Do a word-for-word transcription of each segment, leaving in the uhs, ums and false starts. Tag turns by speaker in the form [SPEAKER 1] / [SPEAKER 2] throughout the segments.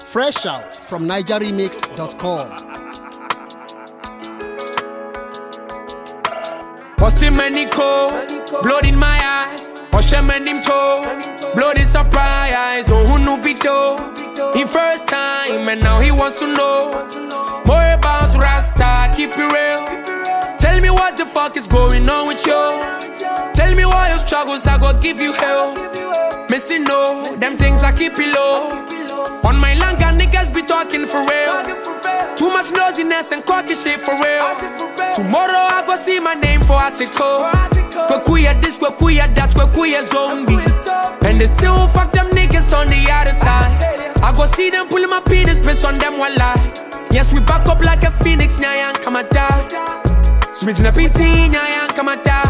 [SPEAKER 1] Fresh out from niger remix dot com.
[SPEAKER 2] Osimheniko, blood in my eyes. Oshamenimto, blood is surprise. No who knew Bito. He first time and now he wants to know more about Rasta. Keep it real. Tell me what the fuck is going on with you. Tell me why your struggles I go give you hell. Missing no, them things I keep it low. On my langa niggas be talking for real. Too much nosiness and cocky shit for real. Tomorrow I go see my name for article. Kwekuya this, kwekuya that, kwekuya zombie. And they still fuck them niggas on the other side. I go see them pulling my penis, piss on them one lie. Yes, we back up like a phoenix, nyayan kamata. Smith na P T, nyayan kamata.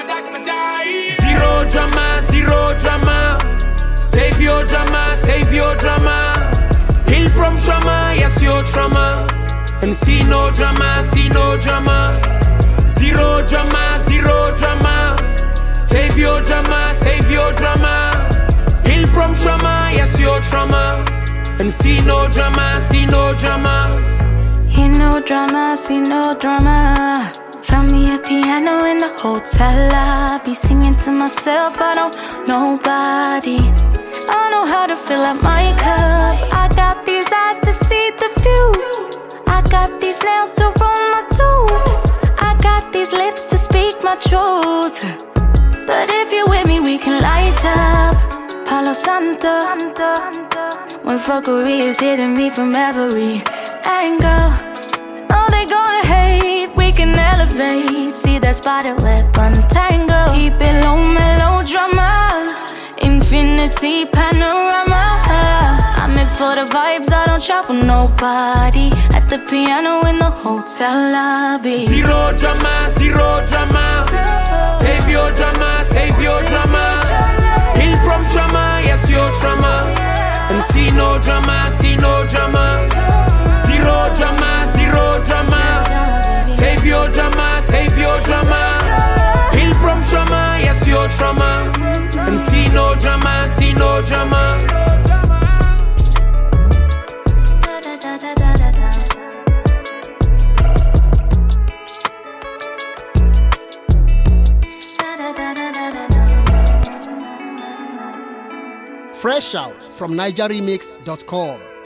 [SPEAKER 2] Zero drama, zero drama. Save your drama, save your drama. Heal from trauma, yes, your trauma. And see no drama, see no drama. Zero drama, zero drama. Save your drama, save your drama. Heal from trauma, yes, your trauma. And see no drama, see no drama.
[SPEAKER 3] Hear no drama, see no drama. Found me a piano in the hotel lobby, singing to myself, I don't know nobody. I don't know how to fill up my cup. I got these eyes to see the view. I got these nails to roll my soul. I got these lips to speak my truth. But if you're with me, we can light up Palo Santo. When fuckery is hitting me from every angle. Oh, they gonna hate, we can elevate. See that spider web untangle. Keep it low, melodrama. Infinity panorama. I'm in for the vibes, I don't chop with nobody. At the piano in the hotel lobby.
[SPEAKER 2] Zero drama, zero drama. Save your drama, save your drama. Heal from trauma, yes, your trauma. And see no drama, see no drama. Zero drama, zero drama. Save your drama, save your drama. Heal from trauma, yes, your trauma. And see no drama, see no drama.
[SPEAKER 1] Fresh out from niger remix dot com.